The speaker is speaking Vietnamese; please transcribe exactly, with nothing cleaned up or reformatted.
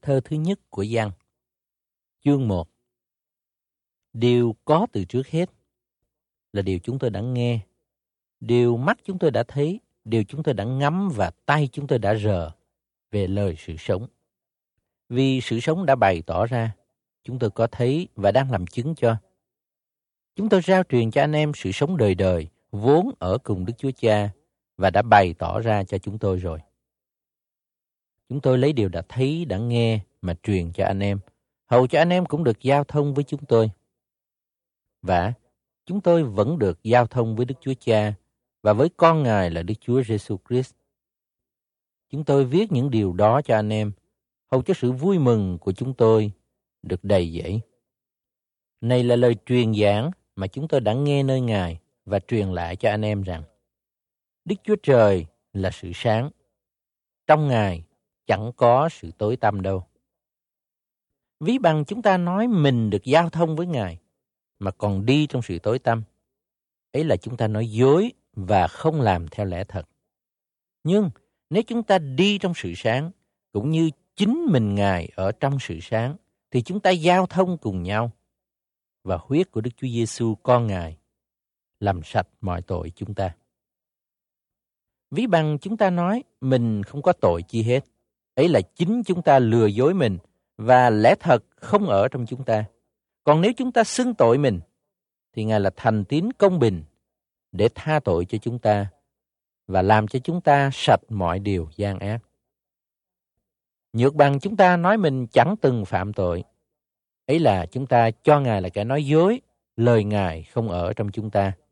Thơ thứ nhất của Giăng, chương một. Điều có từ trước hết là điều chúng tôi đã nghe, điều mắt chúng tôi đã thấy, điều chúng tôi đã ngắm và tay chúng tôi đã rờ về lời sự sống. Vì sự sống đã bày tỏ ra, chúng tôi có thấy và đang làm chứng cho. Chúng tôi rao truyền cho anh em sự sống đời đời, vốn ở cùng Đức Chúa Cha và đã bày tỏ ra cho chúng tôi rồi. Chúng tôi lấy điều đã thấy, đã nghe mà truyền cho anh em, hầu cho anh em cũng được giao thông với chúng tôi. Và chúng tôi vẫn được giao thông với Đức Chúa Cha và với con Ngài là Đức Chúa Giêsu Christ. Chúng tôi viết những điều đó cho anh em, hầu cho sự vui mừng của chúng tôi được đầy dẫy. Này là lời truyền giảng mà chúng tôi đã nghe nơi Ngài và truyền lại cho anh em rằng Đức Chúa Trời là sự sáng, trong Ngài chẳng có sự tối tăm đâu. Ví bằng chúng ta nói mình được giao thông với Ngài mà còn đi trong sự tối tăm, ấy là chúng ta nói dối và không làm theo lẽ thật. Nhưng nếu chúng ta đi trong sự sáng, cũng như chính mình Ngài ở trong sự sáng, thì chúng ta giao thông cùng nhau. Và huyết của Đức Chúa Giêsu con Ngài làm sạch mọi tội chúng ta. Ví bằng chúng ta nói mình không có tội chi hết, ấy là chính chúng ta lừa dối mình và lẽ thật không ở trong chúng ta. Còn nếu chúng ta xưng tội mình, thì Ngài là thành tín công bình để tha tội cho chúng ta và làm cho chúng ta sạch mọi điều gian ác. Nhược bằng chúng ta nói mình chẳng từng phạm tội, ấy là chúng ta cho Ngài là kẻ nói dối, lời Ngài không ở trong chúng ta.